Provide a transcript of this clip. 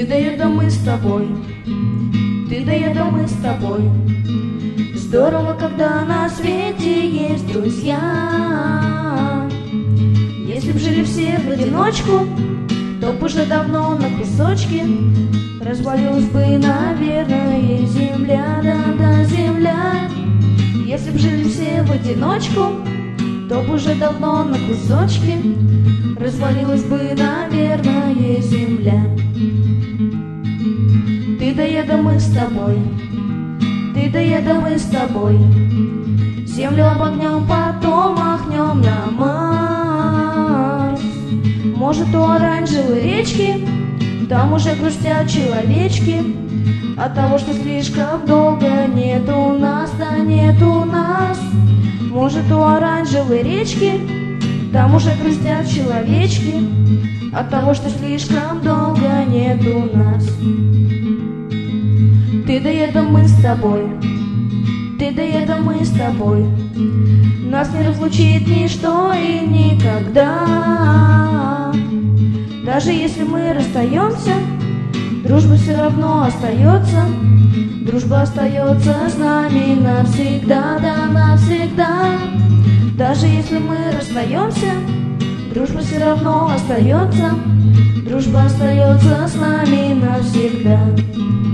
да я, да мы с тобой, ты да я, да мы с тобой. Здорово, когда на свете есть друзья. Если б жили все в одиночку, то б уже давно на кусочки развалилась бы, наверное, земля, да-да, земля. Если б жили все в одиночку, то б уже давно на кусочки развалилась бы, наверное, земля. Ты да я, да мы с тобой, ты да я, да мы с тобой. Землю обогнем, потом махнем на Марс. Может, у оранжевой речки там уже грустят человечки от того, что слишком долго нет у нас, да нет у нас. Может, у оранжевой речки там уже грустят человечки от того, что слишком долго нет у нас. Ты да я, да мы с тобой, ты да я, да мы с тобой. Нас не разлучит ничто и никогда. Даже если мы расстаемся, дружба все равно остается. Дружба остается с нами навсегда, да, навсегда. Даже если мы расстаемся, дружба все равно остается. Дружба остается с нами навсегда.